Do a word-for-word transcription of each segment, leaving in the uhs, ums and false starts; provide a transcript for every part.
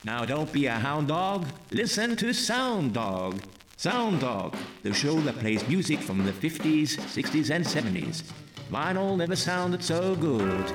Now don't be a hound dog, listen to Sound Dog. Sound Dog, the show that plays music from the fifties, sixties and seventies. Vinyl never sounded so good.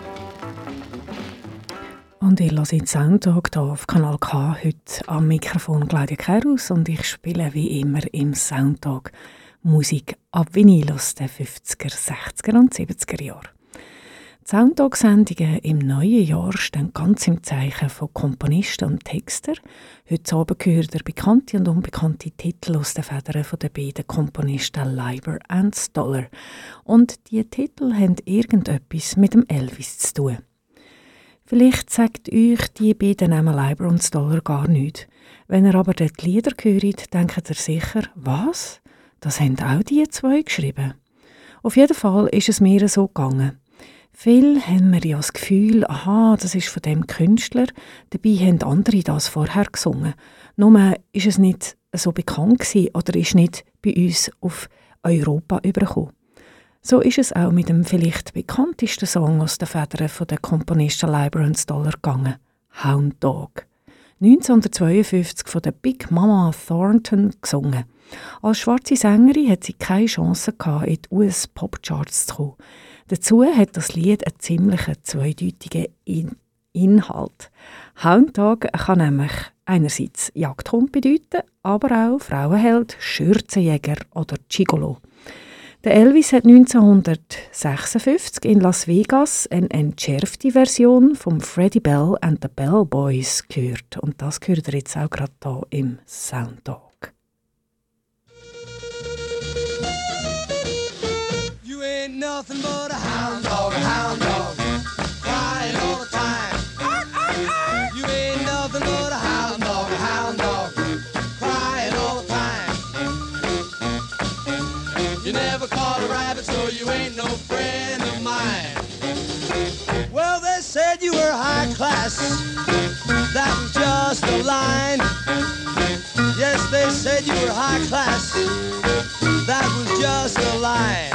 Und ich höre den Soundtag hier auf Kanal K. Heute am Mikrofon Claudia Keirus und ich spiele wie immer im Soundtag Musik ab Vinyl aus den fünfziger, sechziger und siebziger Jahren. Die Soundtag-Sendungen im neuen Jahr stehen ganz im Zeichen von Komponisten und Texter. Heute Abend gehört der bekannte und unbekannte Titel aus den Federn der beiden Komponisten Leiber und Stoller. Und diese Titel haben irgendetwas mit dem Elvis zu tun. Vielleicht sagt euch die beiden Namen Leiber und Stoller gar nichts. Wenn ihr aber dort die Lieder hört, denkt ihr sicher, was? Das haben auch die zwei geschrieben. Auf jeden Fall ist es mir so gegangen. Viele haben mir ja das Gefühl, aha, das ist von dem Künstler, dabei haben andere das vorher gesungen. Nur ist es nicht so bekannt gewesen oder ist nicht bei uns auf Europa übergekommen. So ist es auch mit dem vielleicht bekanntesten Song aus den Federn der Komponisten Leiber und Stoller gegangen, «Hound Dog». neunzehnhundertzweiundfünfzig von der Big Mama Thornton gesungen. Als schwarze Sängerin hat sie keine Chance gehabt, in die U S-Popcharts zu kommen. Dazu hat das Lied einen ziemlich zweideutigen In- Inhalt. «Hound Dog» kann nämlich einerseits Jagdhund bedeuten, aber auch Frauenheld, Schürzenjäger oder Gigolo. Der Elvis hat neunzehnhundertsechsundfünfzig in Las Vegas eine entschärfte Version von Freddie Bell and the Bell Boys gehört. Und das gehört ihr jetzt auch gerade hier im Soundtag. You ain't nothing but a hound dog, a hound dog, crying all the time. You ain't nothing but a hound dog, a hound dog, crying all the time. You never caught a rabbit, so you ain't no friend of mine. Well, they said you were high class, that was just a line. Yes, they said you were high class, that was just a line.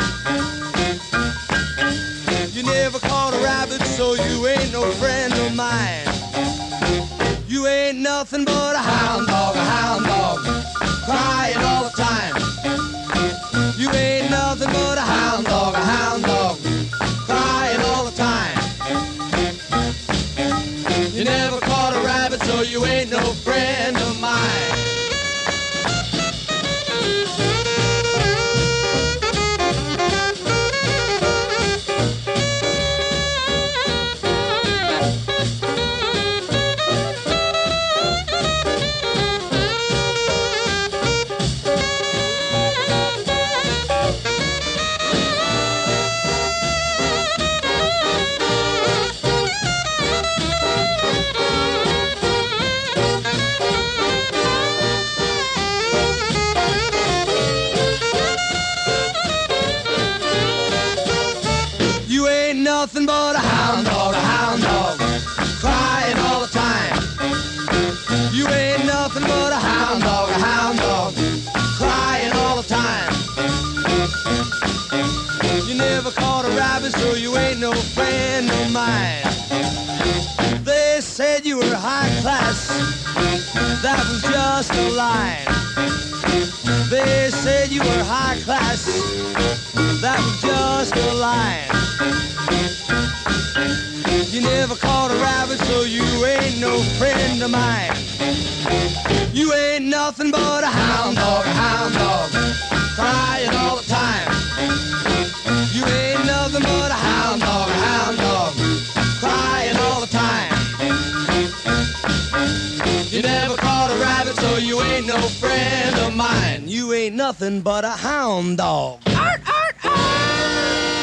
You never caught a rabbit, so you ain't no friend of mine. You ain't nothing but a hound dog, a hound dog, crying all the time. You ain't nothing but a hound dog, a hound dog, crying all the time. You never caught a rabbit, so you ain't no friend of mine. Nothing but a hound dog, a hound dog, crying all the time. You ain't nothing but a hound dog, a hound dog, crying all the time. You never caught a rabbit, so you ain't no friend of mine. They said you were high class, that was just a line. They said you were high class, that was just a line. You never caught a rabbit, so you ain't no friend of mine. You ain't nothing but a hound dog, a hound dog, crying all the time. You ain't nothing but a hound dog, a hound dog, crying all the time. You never caught a rabbit, so you ain't no friend of mine. You ain't nothing but a hound dog. Art, art, art!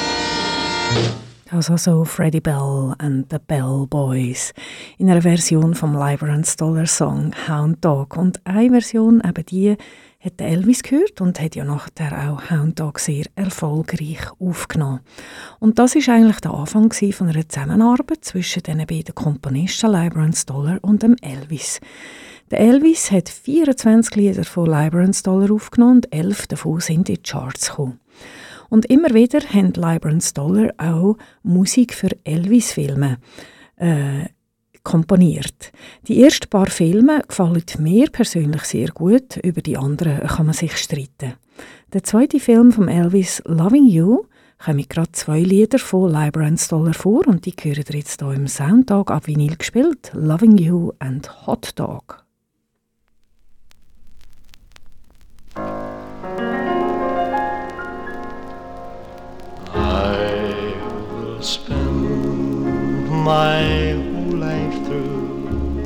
Also so Freddie Bell and the Bell Boys in einer Version vom Leiber and Stoller Song Hound Dog. Und eine Version, eben die, hat Elvis gehört und hat ja nachher auch Hound Dog sehr erfolgreich aufgenommen. Und das ist eigentlich der Anfang von einer Zusammenarbeit zwischen den beiden Komponisten Leiber and Stoller und dem Elvis. Der Elvis hat vierundzwanzig Lieder von Leiber and Stoller aufgenommen und elf davon sind in die Charts gekommen. Und immer wieder haben Leiber und Stoller auch Musik für Elvis-Filme äh, komponiert. Die ersten paar Filme gefallen mir persönlich sehr gut, über die anderen kann man sich streiten. Der zweite Film von Elvis, Loving You, kommen gerade zwei Lieder von Leiber and Stoller vor und die hören ihr jetzt hier im Soundtag ab Vinyl gespielt, Loving You and Hot Dog. I will spend my whole life through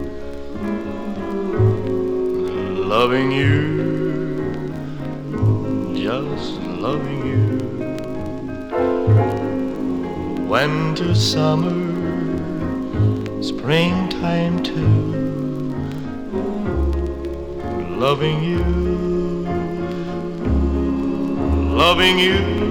loving you, just loving you. Winter, summer, springtime too, loving you, loving you.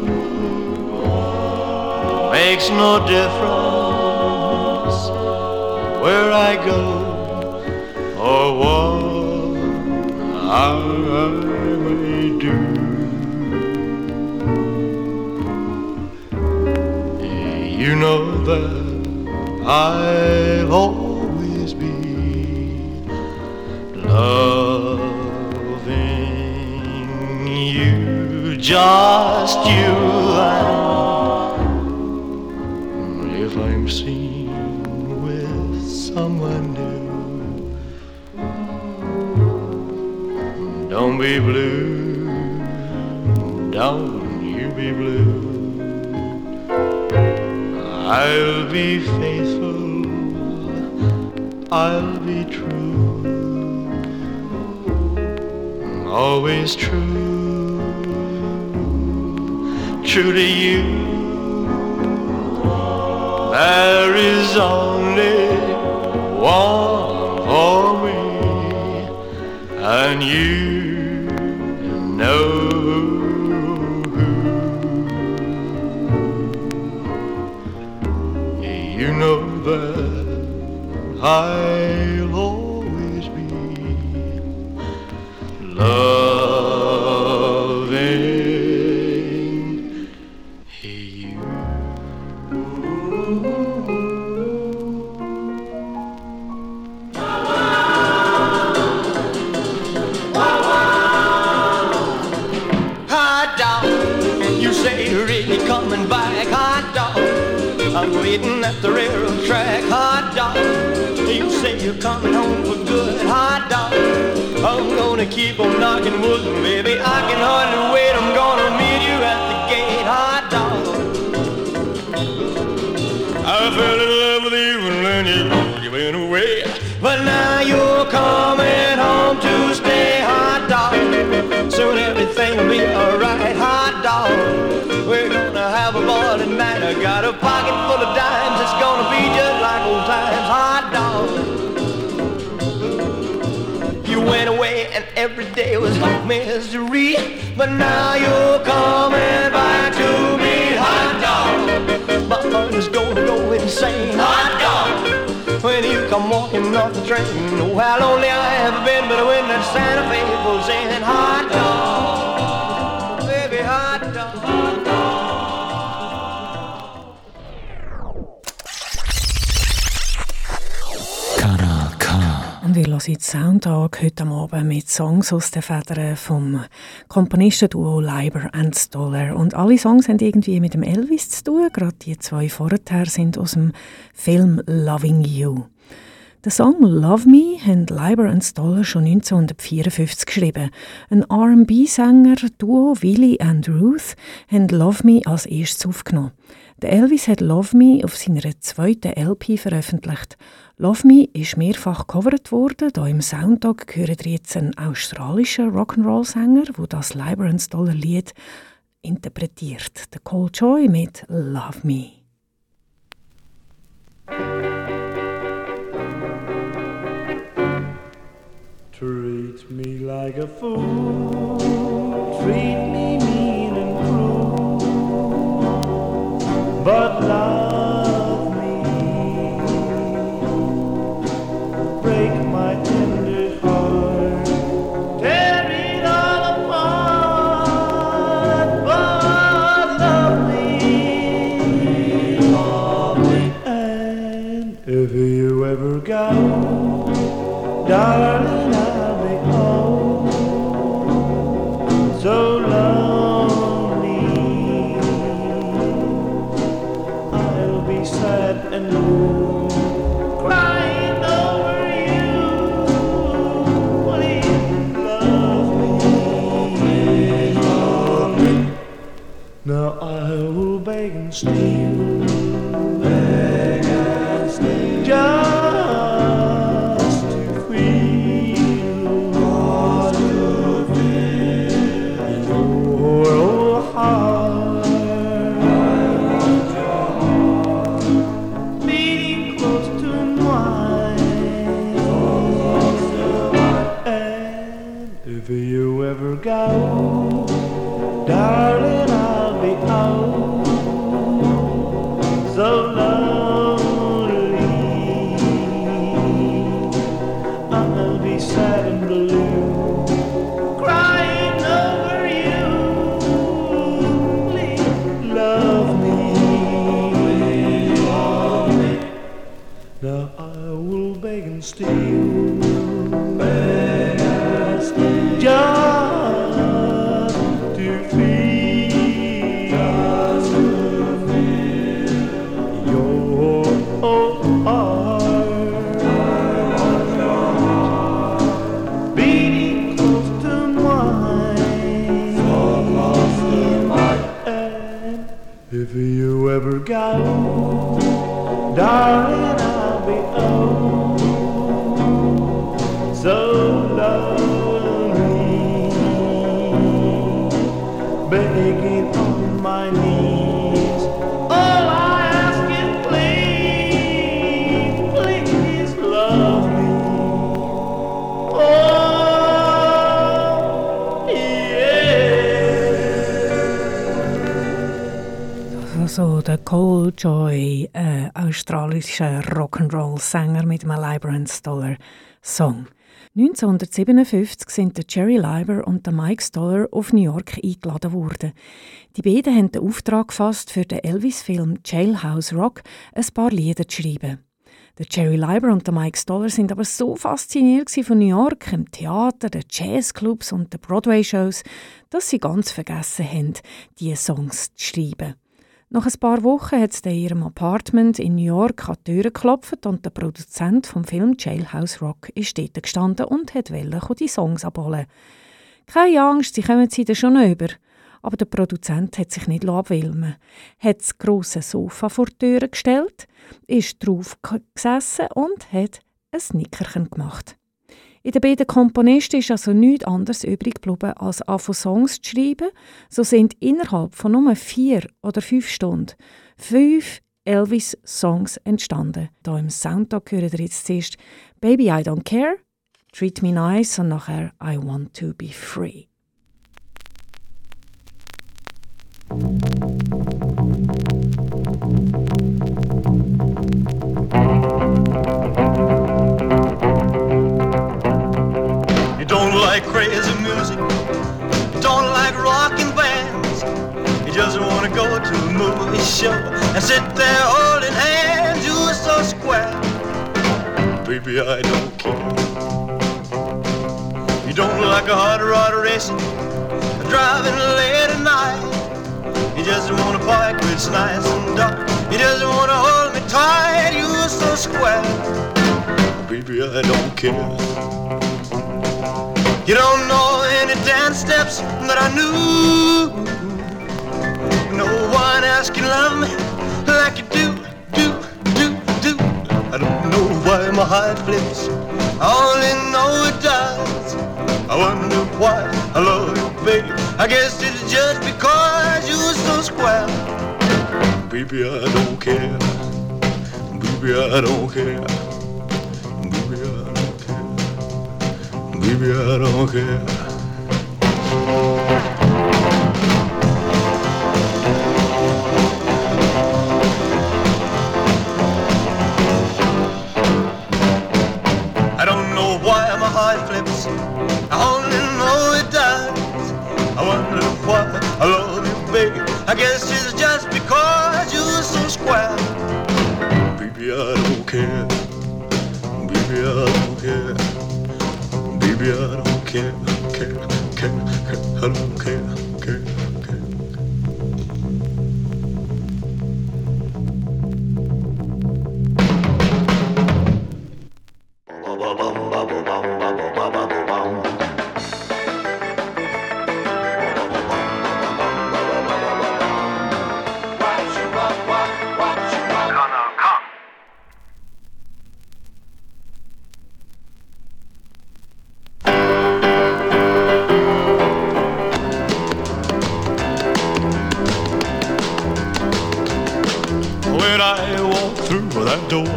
Makes no difference where I go or what I may do. You know that I'll always be loving you, just you and if I'm seen with someone new, don't be blue, don't you be blue. I'll be faithful, I'll be true, always true, true to you. There is only one for me, and you know who. You know that I'll always be loving you. Hot dog, you say you're really coming back, hot dog. I'm waiting at the railroad track, hot dog. You say you're coming home for good, hot dog. I'm gonna keep on knocking wood, baby. I can hardly wait. I'm gonna meet you at the gate, hot dog. I fell in love with you when you, you went away, but now you're coming home to stay, hot dog. Soon everything will be alright, hot dog. We're gonna have a ball tonight. I got a pocket full of dimes. It's gonna be just like old times, hot dog. You went away and every day was like misery, but now you're coming back to me, hot dog. My heart is gonna go insane, hot dog. When you come walking off the train, know how lonely I have been, but when that Santa Fe pulls in, hot dog, baby, hot dog. Und wir hören den Soundtag heute Abend mit Songs aus den Federn vom Komponistenduo Leiber and Stoller. Und alle Songs haben irgendwie mit dem Elvis zu tun. Gerade die zwei vorher sind aus dem Film Loving You. Den Song «Love Me» haben Leiber and Stoller schon neunzehnhundertvierundfünfzig geschrieben. Ein R and B-Sänger, Duo Willie and Ruth, haben «Love Me» als erstes aufgenommen. Der Elvis hat «Love Me» auf seiner zweiten L P veröffentlicht. «Love Me» ist mehrfach gecovert worden. Hier im Soundtag hören wir jetzt einen australischen Rock'n'Roll-Sänger, der das Leiber and Stoller Lied interpretiert. Der Cole Joy mit «Love Me». Treat me like a fool, treat me mean and cruel, but love me, break my tender heart, tear it all apart, but love me, love me. And if you ever go, darling, I'll be home. So lonely, I'll be sad and blue, crying over you. Please love me, please love me. Now I will beg and steal, beg and steal, just to feel, just to feel your heart, beating close to mine. And if you ever go, darling, I'll be home. So lonely, I'll be sad and blue, crying over you. Please love me, please love me. Now I will beg and steal, beg and steal, just to feel, just to feel your heart, beating close to mine. And if you ever go, darling, I'll be home. So lonely, begging on my knees. All I ask is please, please love me. Oh, yeah. Also der Cole Joy, ein australischer Rock'n'Roll-Sänger mit einem Librance Dollar Song. neunzehnhundertsiebenundfünfzig sind der Jerry Leiber und der Mike Stoller auf New York eingeladen worden. Die beiden haben den Auftrag gefasst, für den Elvis-Film Jailhouse Rock ein paar Lieder zu schreiben. Der Jerry Leiber und der Mike Stoller sind aber so fasziniert von New York, dem Theater, den Jazzclubs und den Broadway-Shows, dass sie ganz vergessen haben, diese Songs zu schreiben. Nach ein paar Wochen hat es in ihrem Apartment in New York an die Tür geklopft und der Produzent vom Film Jailhouse Rock ist dort gestanden und wollte die Songs abholen. Keine Angst, sie kommen sie dann schon über. Aber der Produzent hat sich nicht abwilmen, hat das grosse Sofa vor die Tür gestellt, ist drauf gesessen und hat ein Nickerchen gemacht. In den beiden Komponisten ist also nichts anderes übrig geblieben, als anfangen Songs zu schreiben. So sind innerhalb von nur vier oder fünf Stunden fünf Elvis-Songs entstanden. Hier im Soundtrack hören wir jetzt zuerst «Baby, I Don't Care», «Treat Me Nice» und nachher «I Want to Be Free». You don't like crazy music, you don't like rockin' bands, you just wanna go to a movie show and sit there holding hands. You're so square, baby, I don't care. You don't like a hot rod racing, driving late at night. You just wanna park where it's nice and dark. You just wanna hold me tight. You're so square, baby, I don't care. You don't know any dance steps that I knew. No one else can love me like you do, do, do, do. I don't know why my heart flips, I only know it does. I wonder why I love you, baby. I guess it's just because you're so square. Baby, I don't care. Baby, I don't care. Baby, I don't care. Baby, I don't care. I don't know why my heart flips, I only know it does. I wonder why I love you, baby. I guess it's just because you're so square. Baby, I don't care. care, care, care, care. I don't care, care, care. When I walk through that door,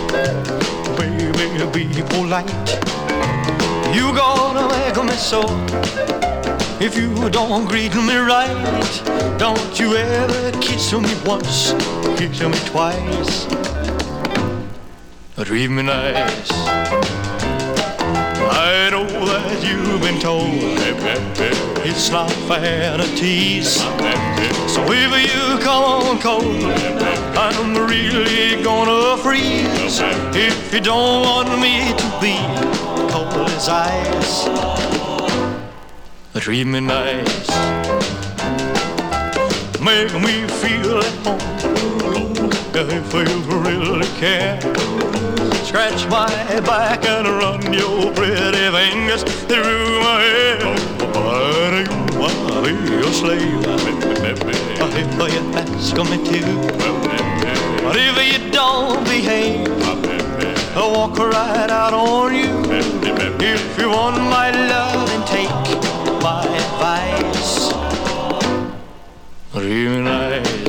baby, be polite. You gonna make me so if you don't greet me right. Don't you ever kiss me once, kiss me twice, treat me nice. I know that you've been told it's not fair to tease. So if you come on cold, I'm really gonna freeze. If you don't want me to be cold as ice, treat me nice. Make me feel at home, if you really care. Scratch my back and run your pretty fingers through my hair. But you wanna be a slave, if you ask me to. But if you don't behave, I'll walk right out on you. If you want my love, then take my advice. Real nice.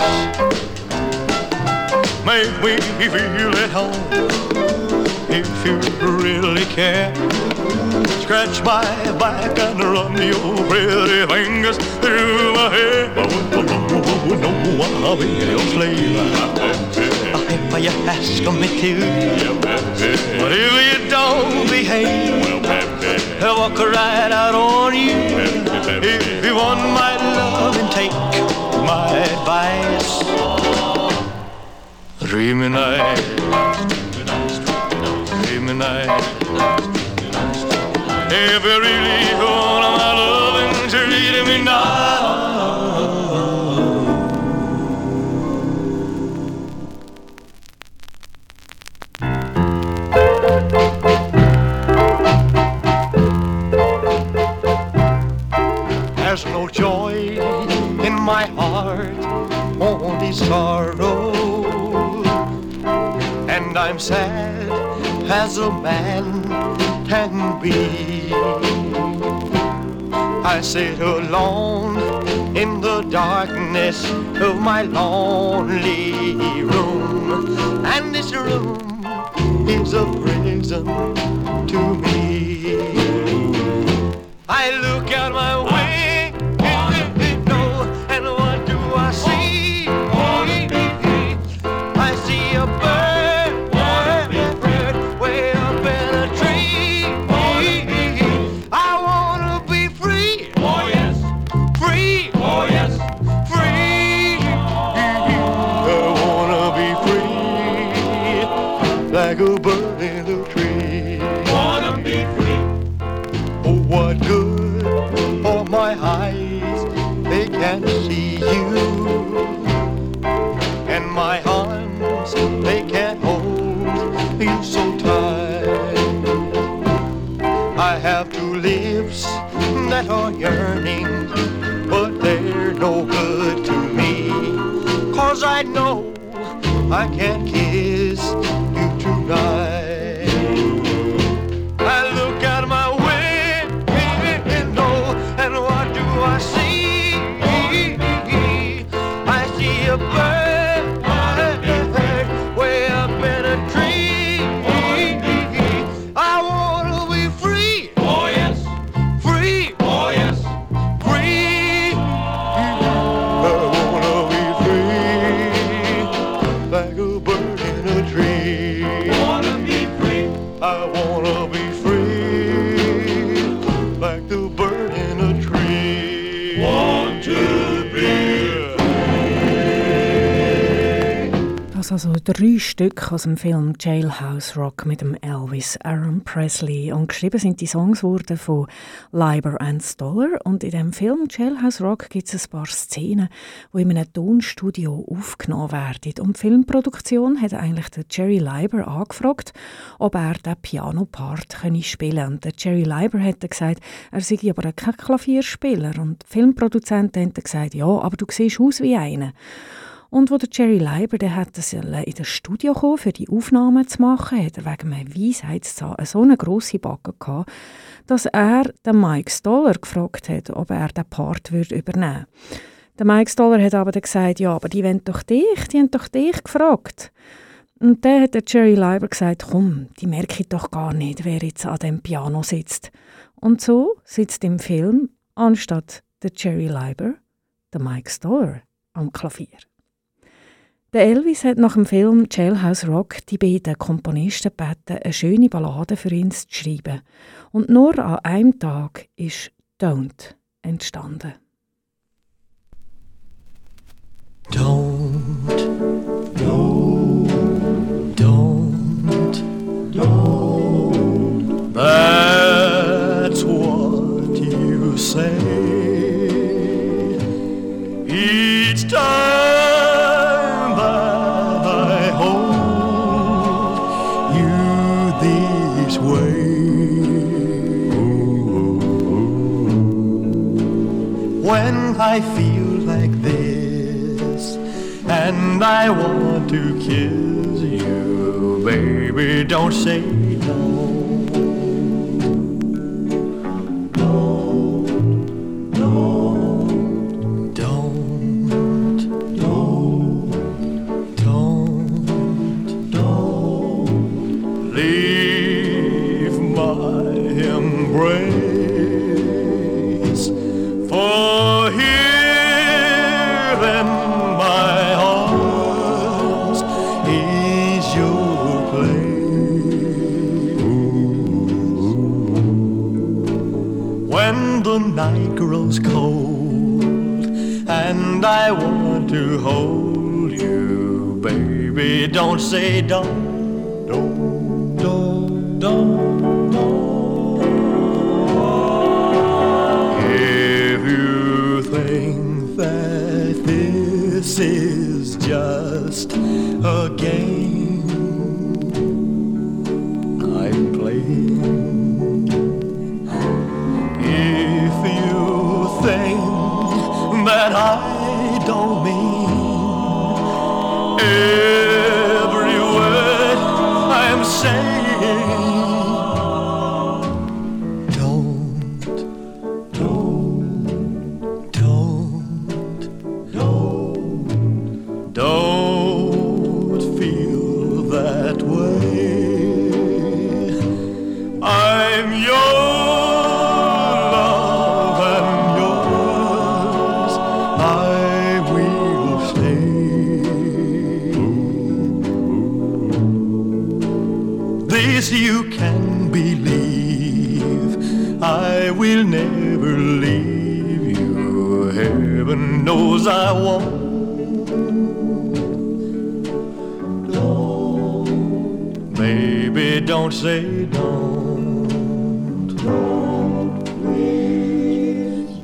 Make me feel at home, if you really care. Scratch my back and run your pretty fingers through my hair. No, I'll be your slave, if you ask me to. But if you don't behave, I'll walk right out on you. If you want my love, then take my advice. Treat me nice, treat me nice. If you really want my loving, treat me nice. There's no joy in my heart, only sorrow. And I'm sad as a man can be. I sit alone in the darkness of my lonely room, and this room is a prison to me. I look out my window, and what do I see? I see a bird, bird, way up in a tree. I wanna be free, oh yes, free, oh yes, free. I wanna be free, like a bird in a tree. Wanna be free. Oh, what good for my eyes, they can't see you, and my arms, they can't hold you so tight. I have two lips that are yearning, but they're no good to me, 'cause I know I can't kiss you tonight. I look out my window, and what do I see? I see a bird, bird, way up in a tree. I wanna be free, oh yes, free, oh yes, free. I wanna be free, like a bird in a tree. Wanna be free. I wanna be free, like the bird in a tree. Want to be. Das also drei Stücke aus dem Film Jailhouse Rock mit dem Elvis Aaron Presley. Und geschrieben sind die Songs wurden von Leiber and Stoller. Und in dem Film Jailhouse Rock gibt es ein paar Szenen, die in einem Tonstudio aufgenommen werden. Und die Filmproduktion hat eigentlich den Jerry Leiber angefragt, ob er den Piano-Part spielen könne. Und der Jerry Leiber hat gesagt, er sei aber kein Klavierspieler. Und die Filmproduzenten haben gesagt, ja, aber du siehst aus wie einer. Und wo der Jerry Leiber, der hat das in das Studio gekommen, für die Aufnahmen zu machen, hat er wegen einem Weisheitszahn so eine grosse Backe gehabt, dass er den Mike Stoller gefragt hat, ob er den Part würde übernehmen würde. Der Mike Stoller hat aber dann gesagt, ja, aber die wollen doch dich, die haben doch dich gefragt. Und dann hat der Jerry Leiber gesagt, komm, die merke ich doch gar nicht, wer jetzt an dem Piano sitzt. Und so sitzt im Film, anstatt der Jerry Leiber, der Mike Stoller am Klavier. Der Elvis hat nach dem Film Jailhouse Rock die beiden Komponisten gebeten, eine schöne Ballade für ihn zu schreiben. Und nur an einem Tag ist «Don't» entstanden. Don't, no, don't, don't. That's what you say each time. When I feel like this and I want to kiss you, baby, don't say no. No, no, don't, no, don't, don't leave my embrace. For here in my arms is your place. When the night grows cold and I want to hold you, baby, don't say don't, don't, don't, don't. Think that this is just a game I'm playing. If you think that I don't mean every word I'm saying, you can believe I will never leave you. Heaven knows I won't. Don't, baby, don't say don't. Don't, please,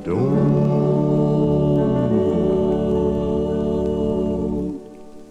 don't.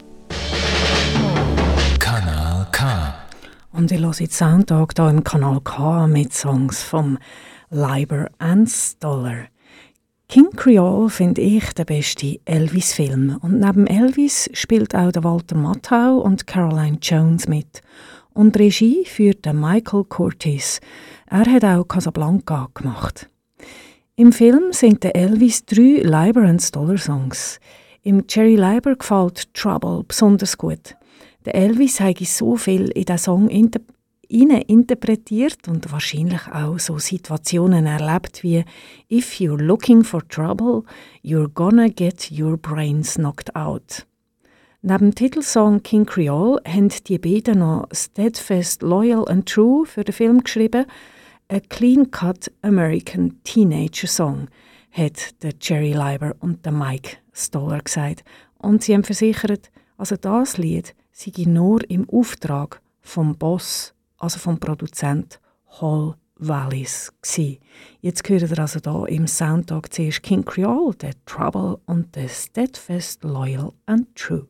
Kanal K. Und ich höre jetzt Soundtag hier im Kanal K mit Songs vom Leiber and Stoller. King Creole finde ich der beste Elvis-Film. Und neben Elvis spielt auch der Walter Matthau und Caroline Jones mit. Und Regie führt der Michael Curtis. Er hat auch Casablanca gemacht. Im Film singt der Elvis drei Leiber and Stoller Songs. Im Jerry Leiber gefällt Trouble besonders gut. Der Elvis hat so viel in diesen Song inter- interpretiert und wahrscheinlich auch so Situationen erlebt wie «If you're looking for trouble, you're gonna get your brains knocked out». Neben dem Titelsong «King Creole» haben die beiden noch «Steadfast, Loyal and True» für den Film geschrieben. «A clean-cut American Teenager Song», hat der Jerry Leiber und der Mike Stoller gesagt. Und sie haben versichert, also das Lied sei nur im Auftrag vom Boss, also vom Produzent Hall Wallis gsi. Jetzt hört ihr also hier im Soundtag zuerst King Creole, The Trouble und The Steadfast, Loyal and True.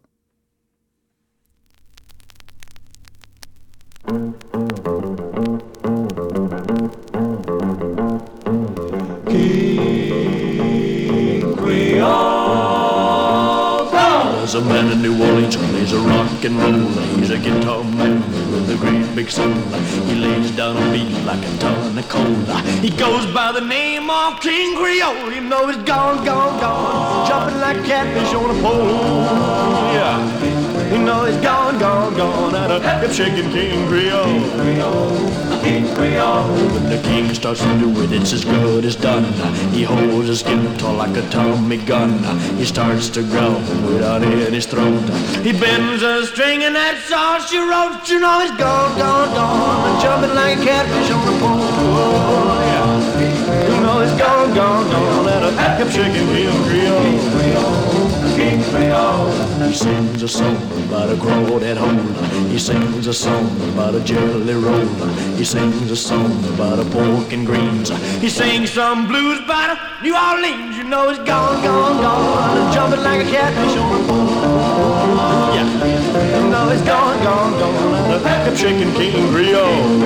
King Creole. There's a man in New Orleans who plays a rock and roll. He's a guitar man with a great big soul. He lays down a beat like a ton of coal. He goes by the name of King Creole. You know he's gone, gone, gone, jumping like a catfish on a pole. Yeah, you know he's gone, gone, gone, and a hip shaking King Creole. King Creole. When the king starts to do it, it's as good as done. He holds his guitar like a Tommy gun. He starts to growl without in his throat. He bends a string and that's all she wrote. You know he's gone, gone, gone, jumping like a catfish on the pole. Oh, yeah. You know he's gone, gone, gone, and a hip shaking King Creole. King Creole. He sings a song about a crawdad hole. He sings a song about a jelly roll. He sings a song about a pork and greens. He sings some blues about a New Orleans. You know he's gone, gone, gone, jumping like a catfish on a pole. Yeah, you know he's gone, gone, gone, and a hip shaking King Creole.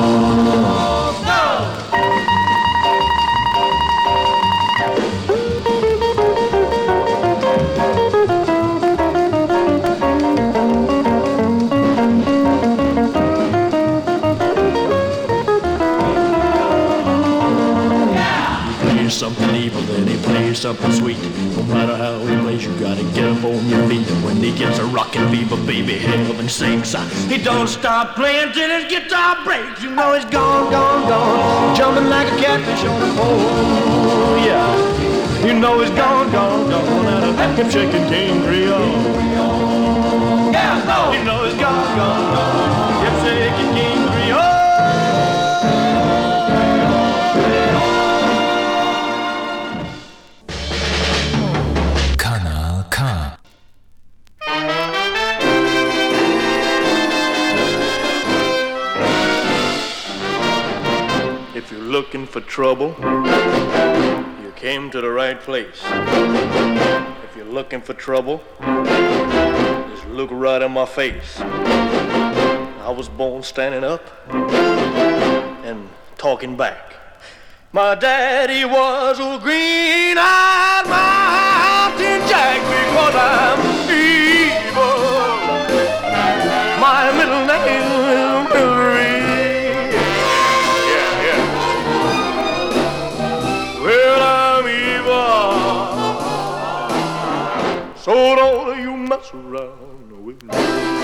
Something evil, then he plays something sweet. No matter how he plays, you gotta get up on your feet. And when he gets a rockin' fever, baby, heaven sinks. He don't stop playing till his guitar breaks. You know he's gone, gone, gone, jumping like a catfish on a pole. Yeah, you know he's gone, gone, gone, and a hip shaking King Creole. Yeah, no, you know he's gone, gone, gone, hip shaking King Creole. If you're looking for trouble, you came to the right place. If you're looking for trouble, just look right in my face. I was born standing up and talking back. My daddy was a green-eyed mountain jack because I'm evil. My middle name is Mary. So don't you mess around with me.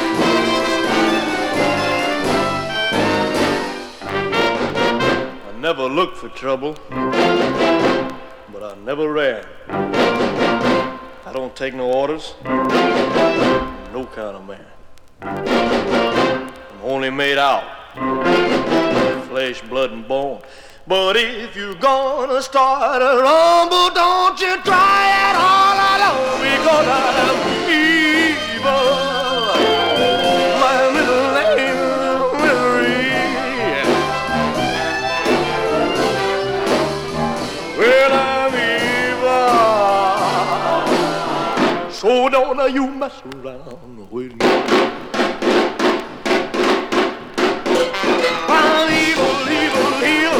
I never looked for trouble, but I never ran. I don't take no orders, no kind of man. I'm only made out of flesh, blood, and bone. But if you're gonna start a rumble, don't you try it all alone, because I'm evil. My middle name is Mary. Well, I'm evil. So don't you mess around with me. I'm evil, evil, evil.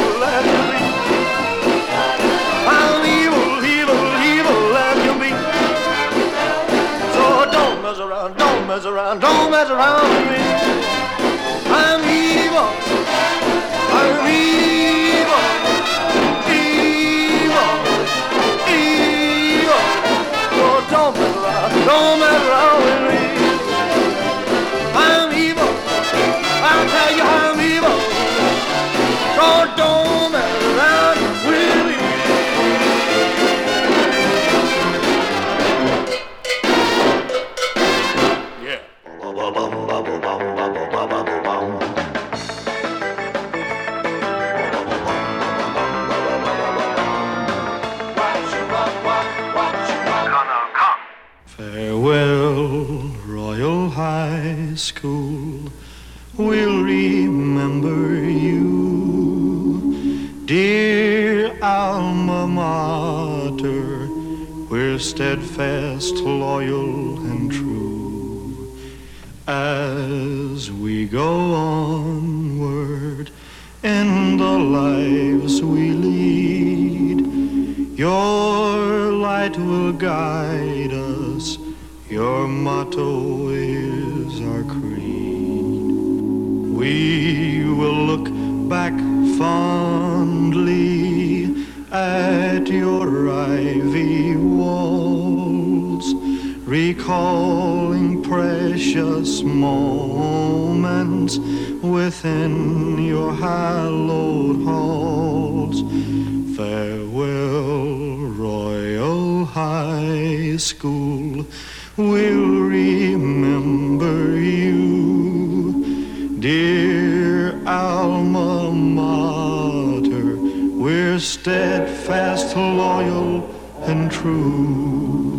I'm evil, evil, evil as you be. So don't mess around, don't mess around, don't mess around with me. I'm evil, I'm evil, evil, evil. So don't mess around, don't mess around with me. I'm evil, I'll tell you I'm evil. So don't mess around with me. Yeah. Farewell school will remember you. Dear alma mater, we're steadfast, loyal, and true. As we go onward in the lives we lead, your light will guide us, your motto is our creed. We will look back fondly at your ivy walls, recalling precious moments within your hallowed halls. Farewell, Royal High School, we'll remember you. Dear alma mater, we're steadfast, loyal and true.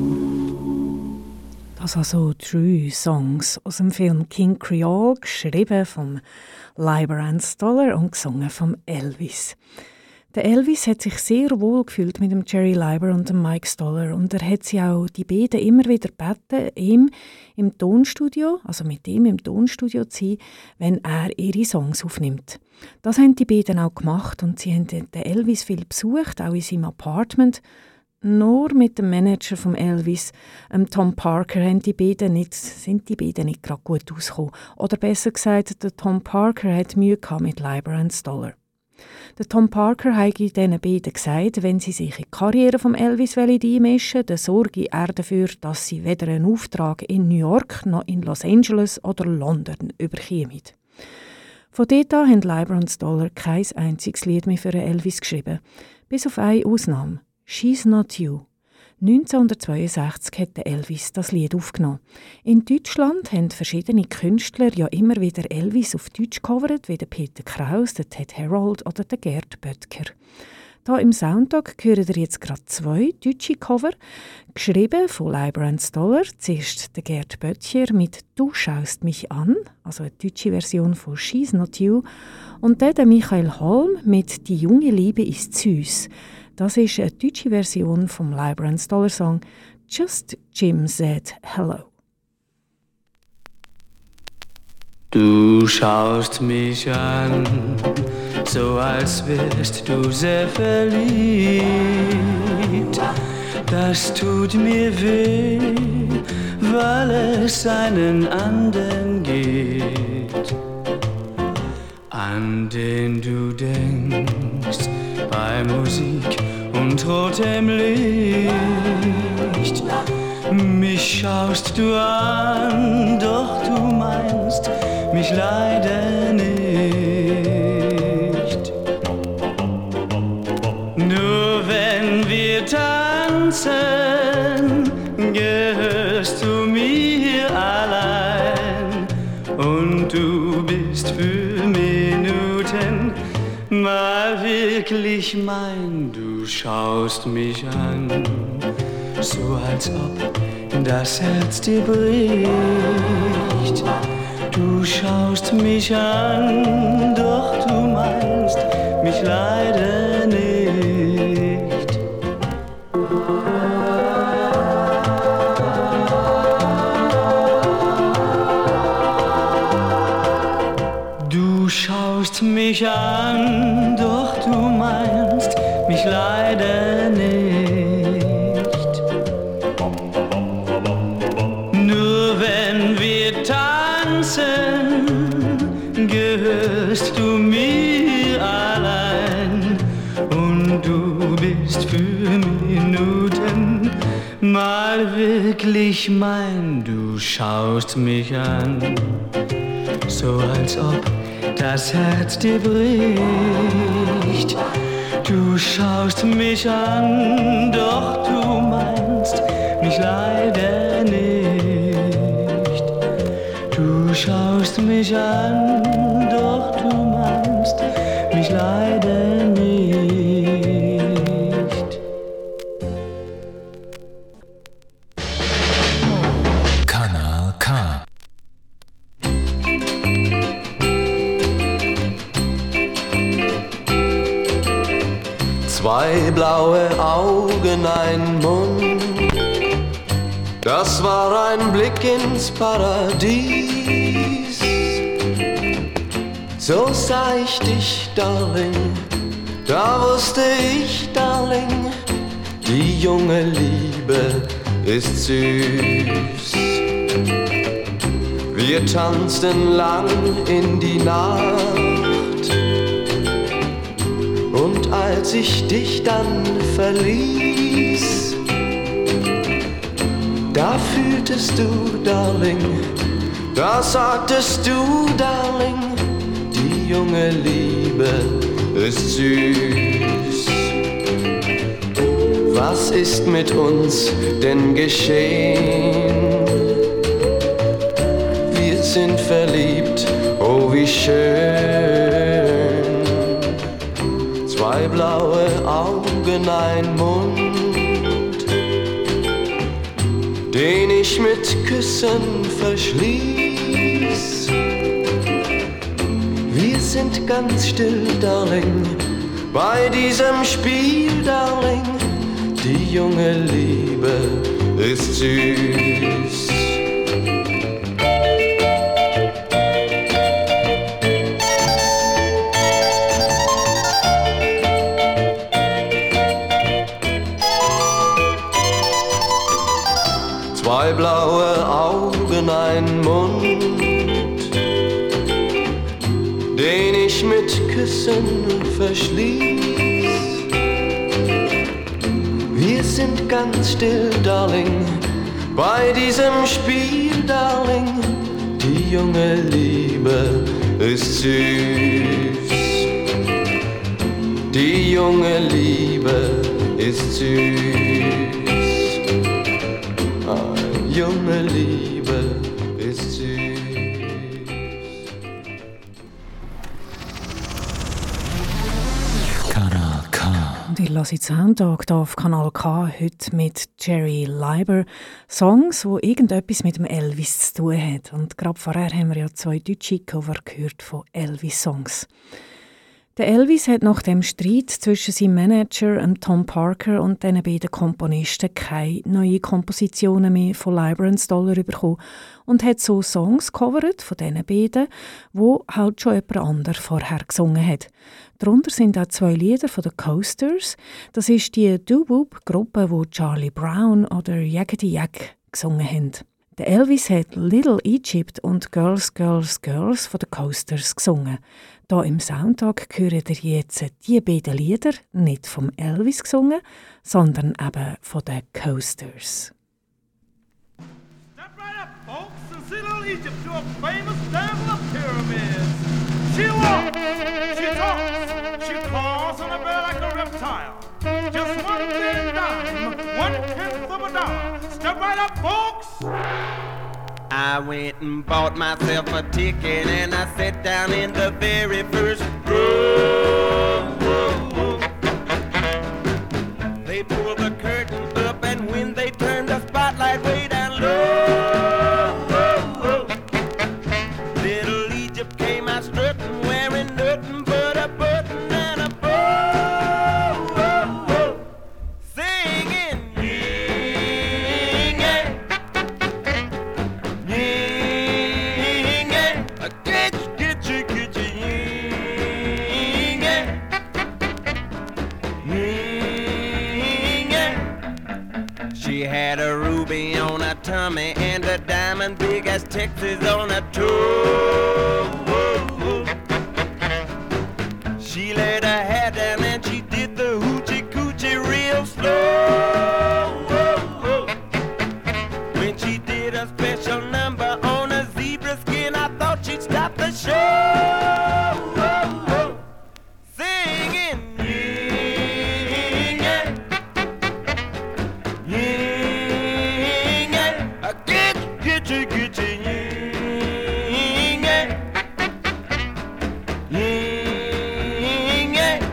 Das also drei Songs aus dem Film King Creole, geschrieben von Leiber and Stoller und gesungen von Elvis. Der Elvis hat sich sehr wohl gefühlt mit dem Jerry Leiber und dem Mike Stoller und er hat sie auch die beiden immer wieder gebeten, ihm im Tonstudio, also mit ihm im Tonstudio zu sein, wenn er ihre Songs aufnimmt. Das haben die beiden auch gemacht und sie haben den Elvis viel besucht, auch in seinem Apartment. Nur mit dem Manager von Elvis, ähm, Tom Parker, haben die beiden nicht, sind die beiden nicht gerade gut ausgekommen. Oder besser gesagt, der Tom Parker hat Mühe gehabt mit Leiber and Stoller. Der Tom Parker hat diesen beiden gesagt, wenn sie sich in die Karriere von Elvis einmischen wollen, dann sorge er dafür, dass sie weder einen Auftrag in New York noch in Los Angeles oder London überkommen. Von dort an haben Leiber und Stoller kein einziges Lied mehr für Elvis geschrieben, bis auf eine Ausnahme. «She's Not You». neunzehnhundertzweiundsechzig hat Elvis das Lied aufgenommen. In Deutschland haben verschiedene Künstler ja immer wieder Elvis auf Deutsch gecovert, wie der Peter Kraus, der Ted Herold oder der Gerd Böttger. Hier im Soundtag hören ihr jetzt gerade zwei deutsche Cover, geschrieben von Leiber and Stoller. Zuerst der Gerd Böttcher mit «Du schaust mich an», also eine deutsche Version von «She's Not You», und dann der Michael Holm mit «Die junge Liebe ist süß». Das ist eine deutsche Version vom Leiber and Stoller Song «Just Jim Said Hello». Du schaust mich an, so als wärst du sehr verliebt. Das tut mir weh, weil es einen anderen gibt, an den du denkst bei Musik und rotem Licht. Mich schaust du an, doch du meinst mich leider nicht. Nur wenn wir tanzen, gehörst du mir allein und du bist für Minuten mal wirklich mein. Du schaust mich an, so als ob das Herz dir bricht. Du schaust mich an, doch du meinst mich leider nicht. Du schaust mich an, doch du meinst mich leider nicht. Nur wenn wir tanzen, gehörst du mir allein und du bist für Minuten mal wirklich mein. Du schaust mich an, so als ob das Herz dir bricht. Du schaust mich an, doch du meinst mich leider nicht. Du schaust mich an, doch du meinst mich leider nicht. Kanal K. Zwei blaue Augen, ein Mund, das war ein Blick ins Paradies. So sah ich dich, Darling, da wusste ich, Darling, die junge Liebe ist süß. Wir tanzten lang in die Nacht, und als ich dich dann verließ, da fühltest du, Darling, da sagtest du, Darling, die junge Liebe ist süß. Was ist mit uns denn geschehen? Wir sind verliebt, oh wie schön. Zwei blaue Augen, ein Mund, den ich mit Küssen verschließ. Wir sind ganz still, Darling, bei diesem Spiel, Darling, die junge Liebe ist süß. Zwei blaue Augen, ein Mund, den ich mit Küssen verschließ. Wir sind ganz still, Darling, bei diesem Spiel, Darling, die junge Liebe ist süß. Die junge Liebe ist süß. Ah, junge Liebe ist süß. Und ich lasse Soundtag hier auf Kanal K heute mit Jerry Leiber Songs, die irgendetwas mit dem Elvis zu tun haben. Und gerade vorher haben wir ja zwei deutsche Cover gehört von Elvis-Songs. Der Elvis hat nach dem Streit zwischen seinem Manager Tom Parker und diesen beiden Komponisten keine neuen Kompositionen mehr von Leiber und Stoller bekommen und hat so Songs gecovert von diesen beiden, wo halt schon jemand anderes vorher gesungen hat. Darunter sind auch zwei Lieder von den Coasters. Das ist die Doo-Wop-Gruppe, wo Charlie Brown oder Yakety Yak gesungen haben. Der Elvis hat Little Egypt und Girls, Girls, Girls von den Coasters gesungen. Hier im Soundtag hören ihr jetzt die beiden Lieder nicht vom Elvis gesungen, sondern eben von den Coasters. Step right up, folks, and see Little Egypt do a famous dance of pyramids. She walks, she talks, she claws on a bed like a reptile. Just one thin dime, one tenth of a dollar. Step right up, folks. I went and bought myself a ticket and I sat down in the very first row. They pulled the curtain up and when they turned the spotlight way down low, Little Egypt came out strutting, wearing nothing but a button and a bow, singing. She had a ruby on her tummy and a diamond big as Texas on her toe. She laid her hair down and she did the hoochie coochie real slow. When she did a special number on a zebra skin, I thought she'd stop the show. Singing.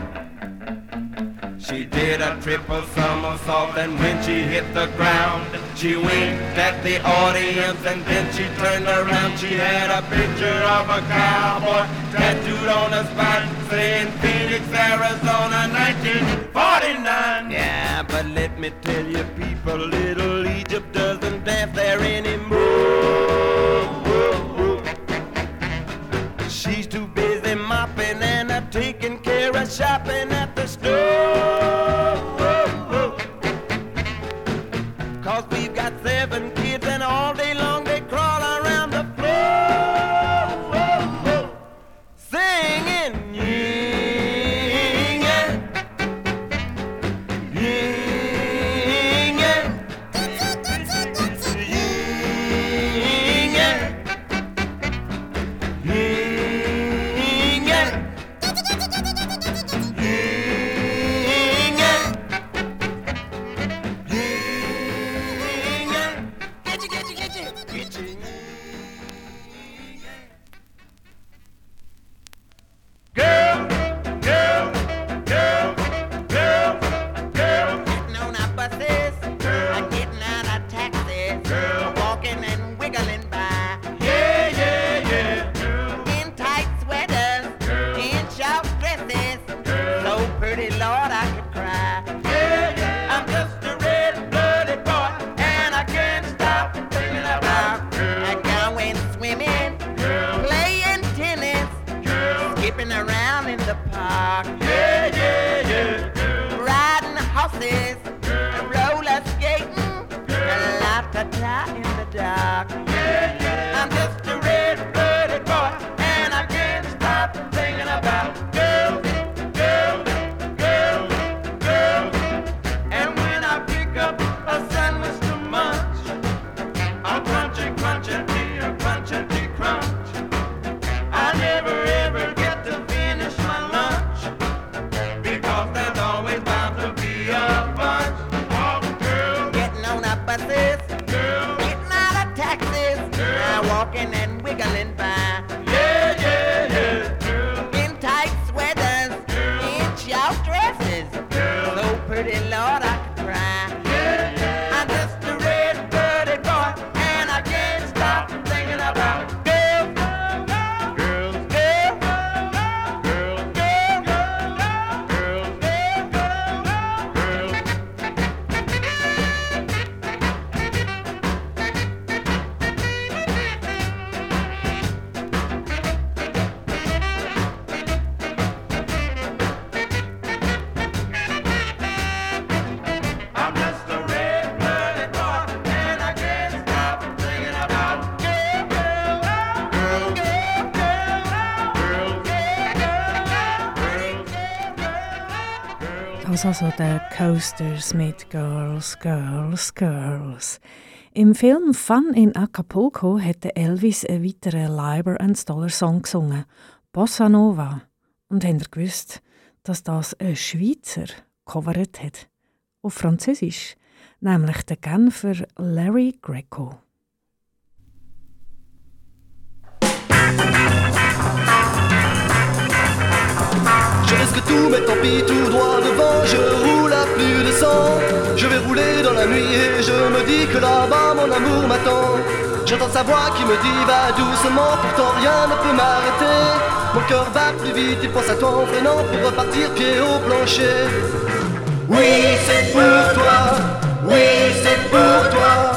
She did a triple somersault and when she hit the ground, She winked at the audience and then she turned around. She had a picture of a cowboy tattooed on her spine saying Phoenix, Arizona, nineteen forty-nine. Yeah, but let me tell you people, little Egypt doesn't dance there anymore. She's too busy mopping and uh, taking care of shopping at the store. Cause we've got seven kids and all day long they crawl around the floor singing, ying, yeah, ying, yeah, ying, yeah, ying, yeah, ying, yeah. Girl, girl, girl, girl, girl. Getting on our buses, girl. Getting out of taxis, girl. Walking and wiggling by. Yeah, yeah, yeah. Girl. In tight sweaters, girl. In short dresses, girl. So pretty, Lord, I could cry. Yeah, yeah. I'm just a red-blooded boy, and I can't stop thinking about girl. Going swimming, girl. Playing tennis, girl. Skipping around in the park. Yeah, yeah, yeah. Girl. Riding horses, girl. Roller skating, girl. A lot to die in the dark. Yeah, yeah. I'm just a red-blooded boy, and I can't stop thinking about girls, girls, girls, girls. And when I pick up a sandwich to munch, I'll crunch it, crunch it, dear, crunch it, dear, crunch. I never ever get to finish my lunch because there's always bound to be a bunch of girls getting on our buses, girls getting out of taxis, girls walking and wiggling by. Yeah, yeah, yeah, girls in tight sweaters, girls in short dresses, girls so pretty, Lord, I could cry. Yeah, yeah. I'm just a red-blooded boy, and I can't stop thinking about girls, girls, girls, girls, girls, girls, girls, I'm just a red-blooded boy, and I can't stop thinking about girls, girls, girls, girls, girls, girls. Das also der Coasters mit Girls, Girls, Girls. Im Film Fun in Acapulco hat Elvis einen weiteren Leiber and Stoller Song gesungen, Bossa Nova. Und habt ihr gewusst, dass das ein Schweizer gecovert hat? Auf Französisch, nämlich der Genfer Larry Greco. Je risque tout, mais tant pis, tout droit devant, je roule à plus de cent. Je vais rouler dans la nuit et je me dis que là-bas mon amour m'attend. J'entends sa voix qui me dit va doucement, pourtant rien ne peut m'arrêter. Mon cœur bat plus vite, il pense à toi en freinant pour repartir pied au plancher. Oui, c'est pour toi, oui, c'est pour toi.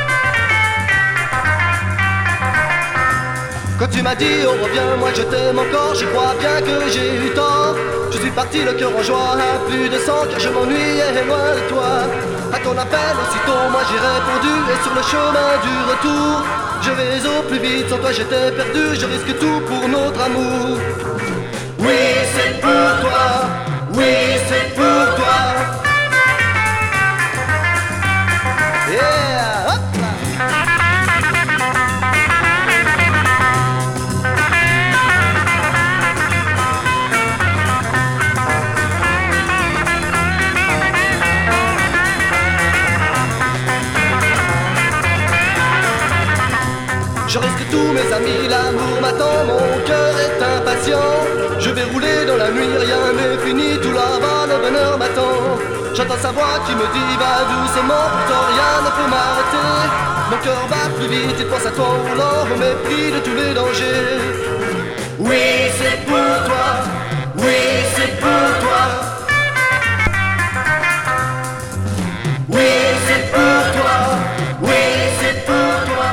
Quand tu m'as dit on revient, moi je t'aime encore, je crois bien que j'ai eu tort. Je suis parti le cœur en joie, à plus de cent, car je m'ennuyais loin de toi. À ton appel aussitôt, moi j'ai répondu, et sur le chemin du retour, je vais au plus vite, sans toi j'étais perdu, je risque tout pour notre amour. Oui, c'est pour toi, oui, c'est pour toi. Yeah, hop là. Je risque tous mes amis, l'amour m'attend, mon cœur est impatient. Je vais rouler dans la nuit, rien n'est fini, tout là-bas le bonheur m'attend. J'entends sa voix qui me dit va doucement, pourtant rien ne peut m'arrêter. Mon cœur bat plus vite, il pense à toi au nord, au mépris de tous les dangers. Oui, c'est pour toi, oui, c'est pour toi. Oui, c'est pour toi, oui, c'est pour toi.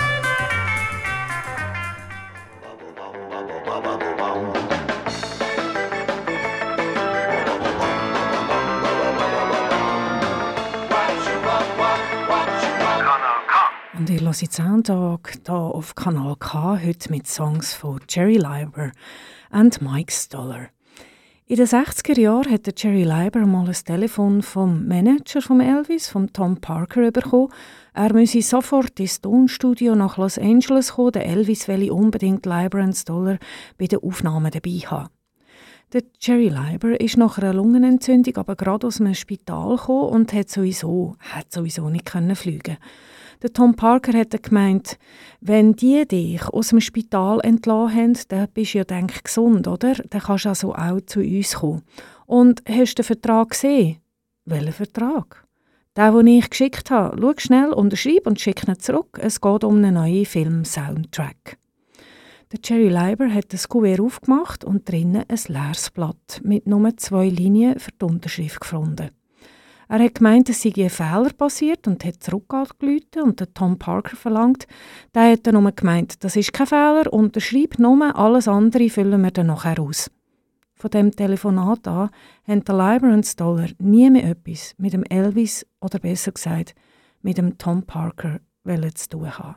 Und ihr hört Soundtalk hier auf Kanal K, heute mit Songs von Jerry Leiber und Mike Stoller. In den sechziger Jahren hat Jerry Leiber mal ein Telefon vom Manager von Elvis, vom Tom Parker, bekommen. Er müsse sofort ins Tonstudio nach Los Angeles kommen. Der Elvis wolle unbedingt Leiber und Stoller bei den Aufnahmen dabei haben. Der Jerry Leiber ist nach einer Lungenentzündung aber gerade aus einem Spital gekommen und hat sowieso, hat sowieso nicht können fliegen. Der Tom Parker hat gemeint, wenn die dich aus dem Spital entlassen haben, dann bist du ja denk gesund, oder? Dann kannst du also auch zu uns kommen. Und hast du den Vertrag gesehen? Welchen Vertrag? Den, den ich geschickt habe. Schau schnell, unterschreib und schick ihn zurück. Es geht um einen neuen Film-Soundtrack. Der Jerry Leiber hat das Kuvert aufgemacht und drinnen ein leeres Blatt mit nur zwei Linien für die Unterschrift gefunden. Er hat gemeint, es sei ein Fehler passiert und hat zurückgerufen und der Tom Parker verlangt. Der hat dann nur gemeint, das ist kein Fehler, unterschreib nur, alles andere füllen wir dann nachher aus. Von dem Telefonat an haben der Leiber und Stoller nie mehr etwas mit dem Elvis oder besser gesagt mit dem Tom Parker zu tun haben.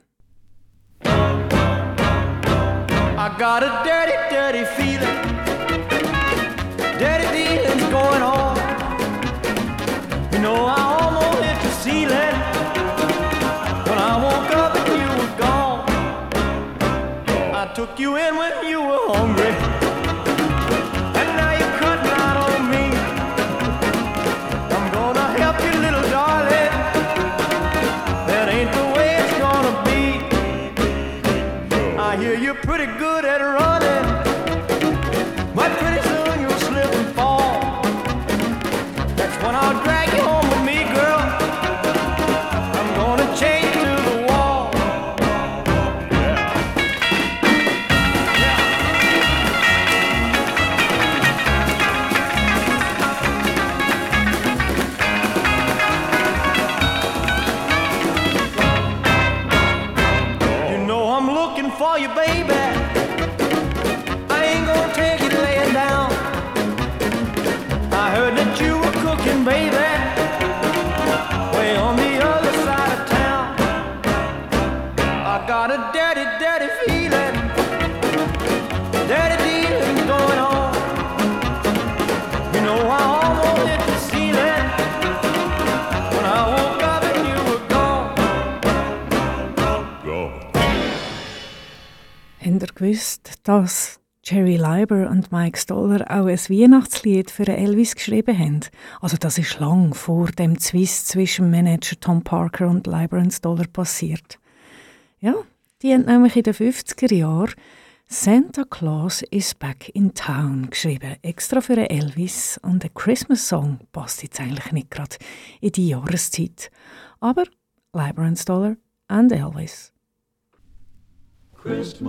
I got a dirty, dirty feeling. Dirty dealing's going on. You know I almost hit the ceiling when I woke up and you were gone. I took you in when you were hungry, and now you're cutting out on me. I'm gonna help you, little darling. That ain't the way it's gonna be. I hear you're pretty good at running, but pretty soon you'll slip and fall. That's when I'll drag you home with me, girl. I'm gonna chain you to the wall. You know I'm looking for you, baby. I ain't gonna take it laying down. I heard that you were cooking, baby, way on the other side of town. I got a dirty, dirty feeling. Dirty dealing's going on. You know I almost hit the ceiling when I woke up and you were gone. Habt ihr gewusst, dass Jerry Leiber und Mike Stoller auch ein Weihnachtslied für Elvis geschrieben haben? Also das ist lang vor dem Zwist zwischen Manager Tom Parker und Leiber und Stoller passiert. Ja, die haben nämlich in den fünfziger Jahren Santa Claus is Back in Town geschrieben, extra für Elvis. Und der Christmas Song passt jetzt eigentlich nicht gerade in die Jahreszeit. Aber Leiber und Stoller und Elvis. Christmas,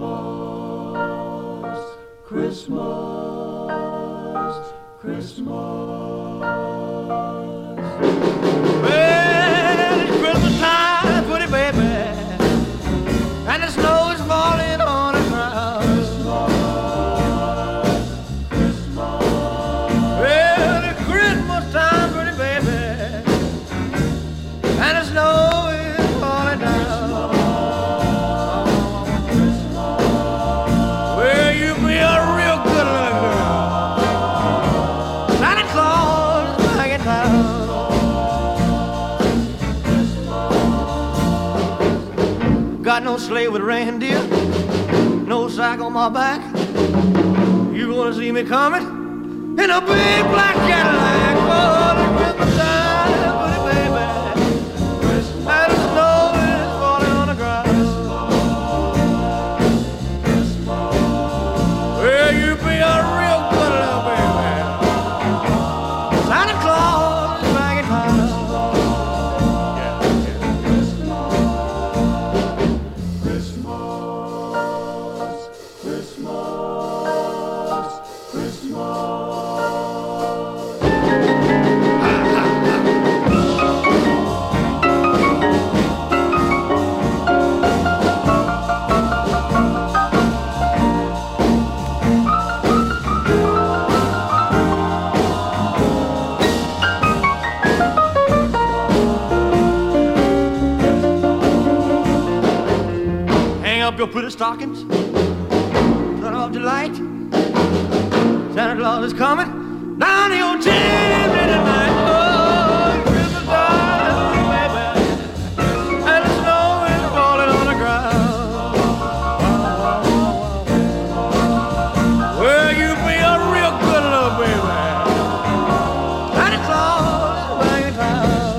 Christmas, Christmas. Well, it's Christmas time, pretty baby, and the snow is falling on the ground. Christmas, Christmas. Well, it's Christmas time, pretty baby, and the snow is falling down. Well, you be a real good little girl. Santa Claus is back in town. Got no sleigh with reindeer, no sack on my back. You gonna see me coming in a big black Cadillac. Oh, it's Christmas time, pretty baby, and the snow is falling on the ground. Well, you be a real good little baby. Santa Claus is back stockings, son of delight. Santa Claus is coming down the old chimney tonight. Oh, Christmas time, baby, and the snow is falling on the ground. Well, you be a real good little baby. Santa Claus is back in town.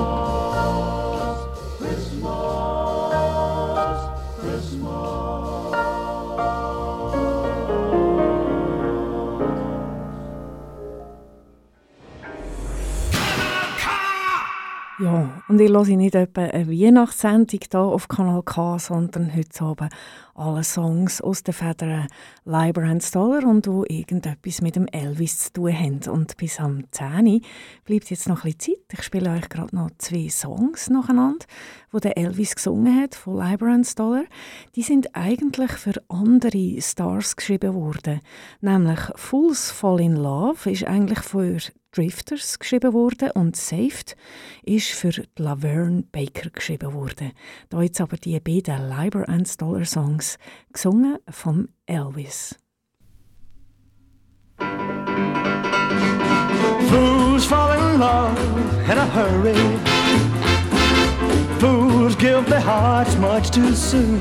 Christmas, Christmas. Ja, und ich höre nicht etwa eine Weihnachtssendung hier auf Kanal K, sondern heute Abend alle Songs aus den Federn Leiber and Stoller und die irgendetwas mit dem Elvis zu tun haben. Und bis am zehn Uhr bleibt jetzt noch ein bisschen Zeit. Ich spiele euch gerade noch zwei Songs nacheinander, die der Elvis gesungen hat, von Leiber and Stoller. Die sind eigentlich für andere Stars geschrieben worden. Nämlich Fools Fall in Love ist eigentlich für Drifters geschrieben worden und Saved ist für Laverne Baker geschrieben worden. Da jetzt aber die beiden Leiber and Stoller Songs gesungen vom Elvis. Fools fall in love in a hurry. Fools give their hearts much too soon.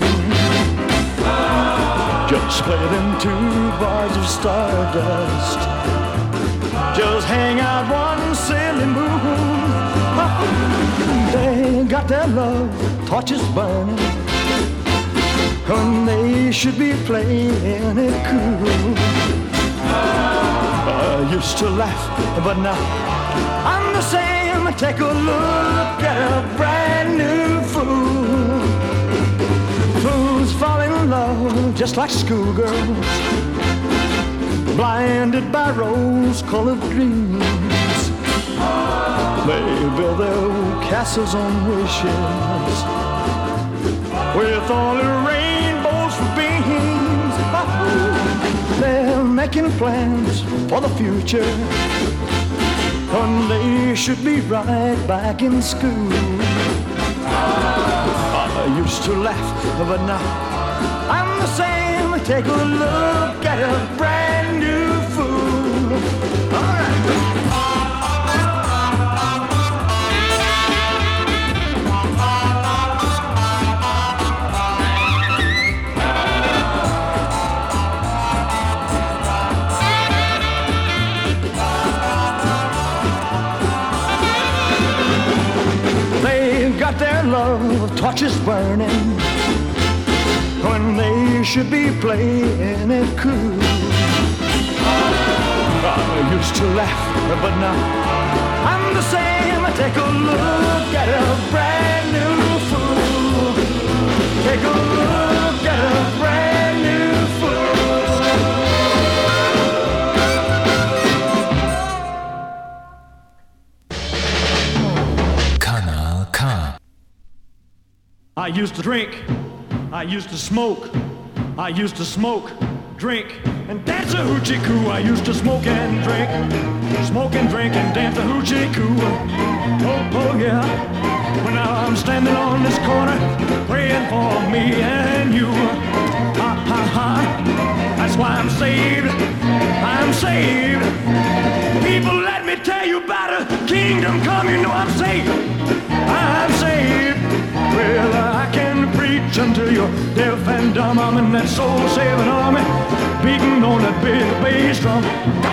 Just play them two bars of stardust. Just hang out one silly moon. They got their love torches burning, and they should be playing it cool. I used to laugh, but now I'm the same. Take a look at a brand new fool. Fools fall in love just like schoolgirls, blinded by rose-colored dreams. They build their castles on wishes with all the rainbows for beams. They're making plans for the future, and they should be right back in school. I used to laugh, but now I'm the same. Take a look at a brand new fool. All right. They've got their love torches burning, when they should be playing it cool. I used to laugh, but now I'm the same. Take a look at a brand new fool. Take a look at a brand new fool. Kanal K. I used to drink, I used to smoke, I used to smoke, drink, and dance a hoochie coo. I used to smoke and drink, smoke and drink and dance a hoochie coo. Oh, oh yeah. But now I'm standing on this corner, praying for me and you. Ha ha ha. That's why I'm saved. I'm saved. People, let me tell you about a kingdom come. You know I'm saved. I'm saved. Well, I can preach until you're deaf and dumb. I'm in that soul-saving army, beating on that big bass drum.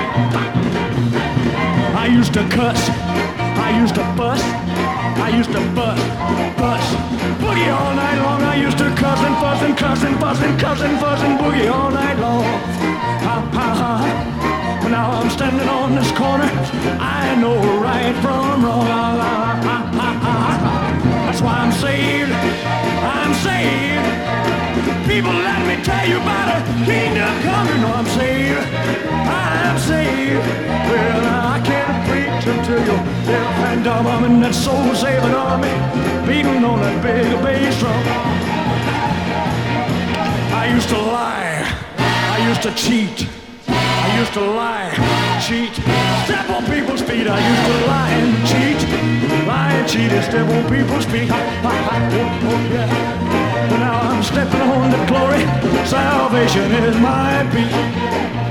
I used to cuss, I used to fuss, I used to bust, bust, boogie all night long. I used to cuss and fuss and cuss and fuss and cuss and fuss and boogie all night long. Ha ha ha. Now I'm standing on this corner, I know right from wrong. Ha ha ha ha. That's why I'm saved, I'm saved. People, let me tell you about a kingdom coming. No, I'm saved, I'm saved. Well, I can't preach until you're deaf and dumb. I'm in that soul-saving army, beating on that big bass drum. I used to lie, I used to cheat, I used to lie, cheat, step on people's feet. I used to lie and cheat, lie and cheat and step on people's feet. Ha, ha, ha, oh, oh, yeah. but now I'm stepping on the glory. Salvation is my peace.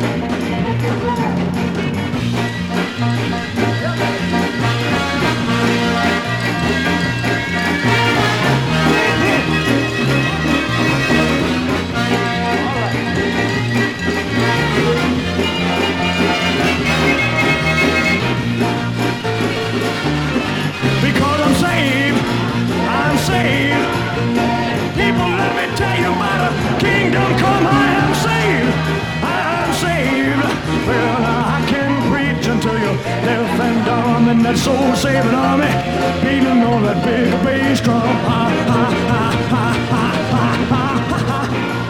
Because I'm saved, I'm saved. People, let me tell you about a kingdom come. I am saved, I am saved. Well, I can preach until you're deaf and dumb, and that soul-saving army beating on that big bass drum. Ha, ha, ha, ha, ha, ha, ha, ha,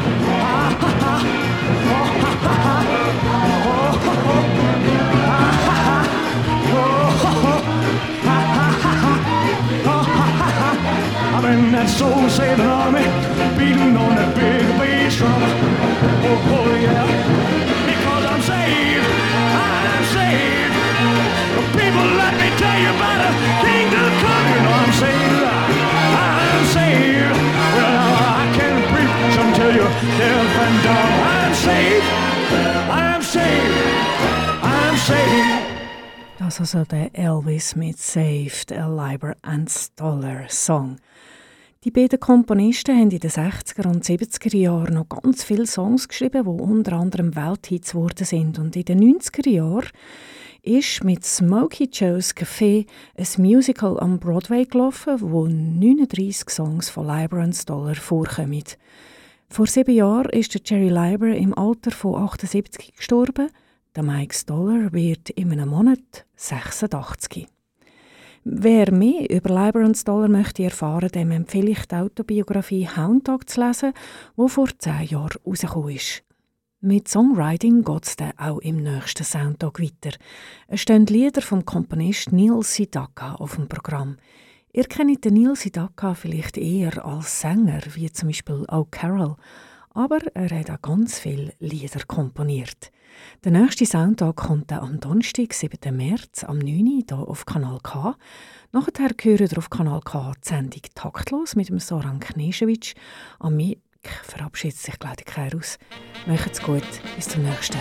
I'm in that soul-saving army, beating on that big bass drum. Oh, oh, yeah. Because I'm saved, I'm saved. People, let me tell you about a kingdom come. You know I'm saved, I'm saved. Well, now I can preach until you're deaf and dumb. I'm saved, I'm saved, I'm saved. Das also der Elvis mit Saved, a Leiber and Stoller Song. Die beiden Komponisten haben in den sechziger und siebziger Jahren noch ganz viele Songs geschrieben, die unter anderem Welthits geworden sind. Und in den neunziger Jahren ist mit Smokey Joe's Café ein Musical am Broadway gelaufen, wo neununddreissig Songs von Leiber and Stoller vorkommen. Vor sieben Jahren ist der Jerry Leiber im Alter von achtundsiebzig gestorben. Der Mike Stoller wird in einem Monat sechsundachtzig. Wer mehr über Leiber and Stoller möchte erfahren, dem empfehle ich die Autobiografie Hound Dog zu lesen, die vor zehn Jahren rausgekommen ist. Mit Songwriting geht es dann auch im nächsten Soundtag weiter. Es stehen Lieder vom Komponist Neil Sedaka auf dem Programm. Ihr kennt den Neil Sedaka vielleicht eher als Sänger, wie zum Beispiel auch Carol, aber er hat auch ganz viele Lieder komponiert. Der nächste Soundtag kommt dann am Donnerstag, siebten März, am neun Uhr hier auf Kanal K. Nachher hören wir auf Kanal K die Sendung «Taktlos» mit dem Soran Knežević. Am Mic verabschiedet sich Claudia Keirus. Macht's gut, bis zum nächsten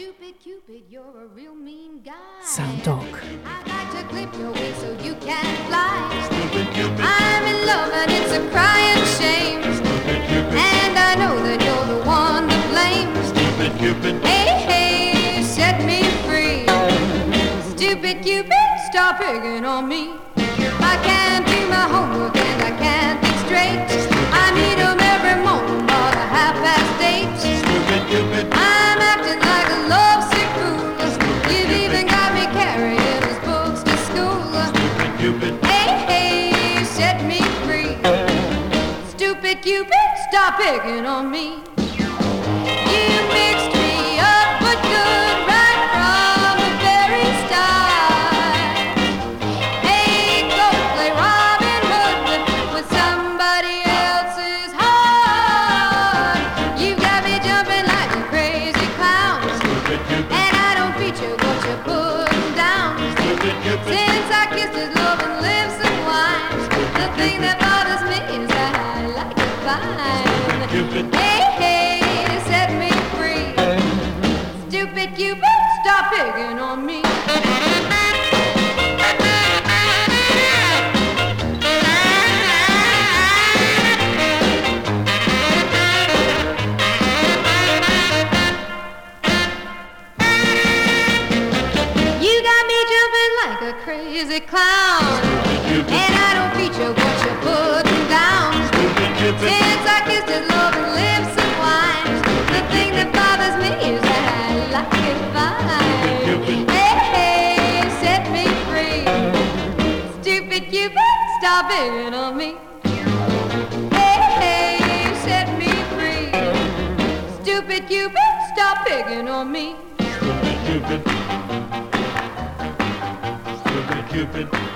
Soundtag. I'm in love and it's a crying shame, and I know that you're the one to blame. Stupid Cupid, hey hey, set me free. Stupid Cupid, stop picking on me. I can't do my homework and I can't think straight. I need 'em every morning about a half past eight. Stupid Cupid, I'm acting like a lovesick fool. You've even got me carrying his books to school. Stupid Cupid, hey hey, set me free. Stupid Cupid, stop picking on me. You mixed me up but good right from the very start. Hey, go play Robin Hood with, with somebody else's heart. You got me jumping like a crazy clown, and I don't feature what you're putting down. Since I kissed his loving lips and wine, the thing that bothers me is that I like it fine. Hey, hey, set me free. Stupid Cupid, stop picking on me. You got me jumping like a crazy clown, and I don't feature what you're putting down. Since I kissed his loving lips and wine, the thing that bothers me is that I like it fine. Hey, hey, set me free. Stupid Cupid, stop picking on me. Hey, hey, set me free. Stupid Cupid, stop picking on me. Stupid Cupid, stupid Cupid.